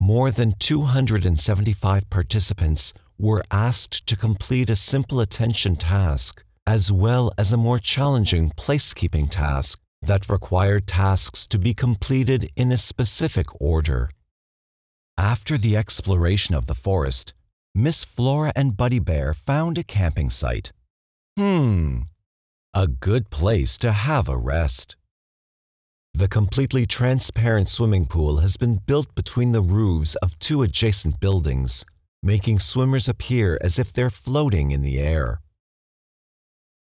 more than 275 participants were asked to complete a simple attention task, as well as a more challenging placekeeping task that required tasks to be completed in a specific order. After the exploration of the forest, Miss Flora and Buddy Bear found a camping site. A good place to have a rest. The completely transparent swimming pool has been built between the roofs of two adjacent buildings, making swimmers appear as if they're floating in the air.